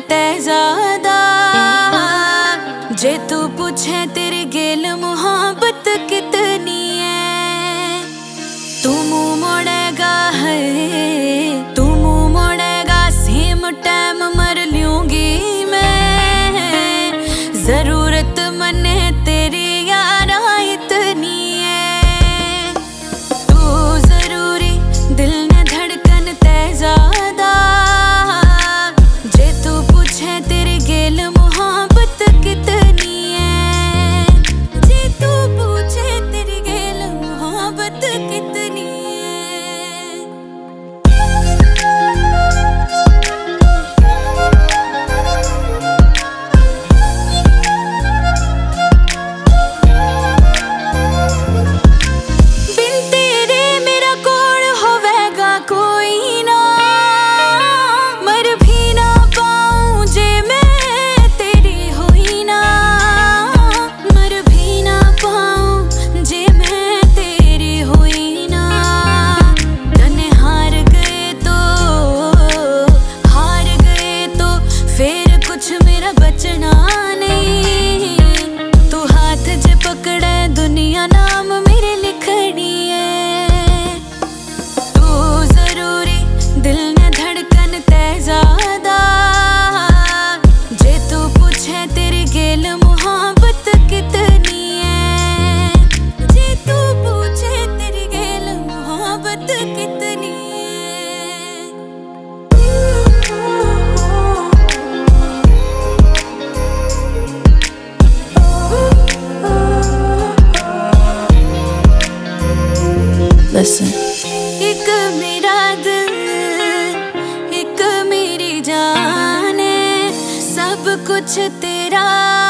ते ज्यादा जे तू पूछे तेरी गेल मोहब्बत कितनी है। तू मुँह मोड़ेगा है, तू मुँह मोड़ेगा, सेम टाइम मर लूंगी मैं। जरूरत मने तेरी यारा इतनी है। तू जरूरी दिल ने धड़कन ते ज्यादा जे तू पूछे तेरी गेल मोहब्बत कितनी है। जे तू पूछे तेरी गेल मोहब्बत कितनी है। बिन तेरे मेरा कौन होवेगा कोई ना, मर भी ना पाऊं जे मैं तेरी हुई ना। मर भी ना पाऊं जे मैं तेरी हुई ना। तने हार गए तो फिर कुछ मेरा बचना नहीं। तू हाथ जे पकड़े दुनिया नाम मेरे लिखनी है। तू जरूरी दिल ने धड़कन ते ज्यादा जे तू पूछे तेरी गेल मोहब्बत कितनी है। जे तू पूछे तेरी गेल मोहब्बत कितनी है। Listen. एक मेरा दिल, एक मेरी जान है, सब कुछ तेरा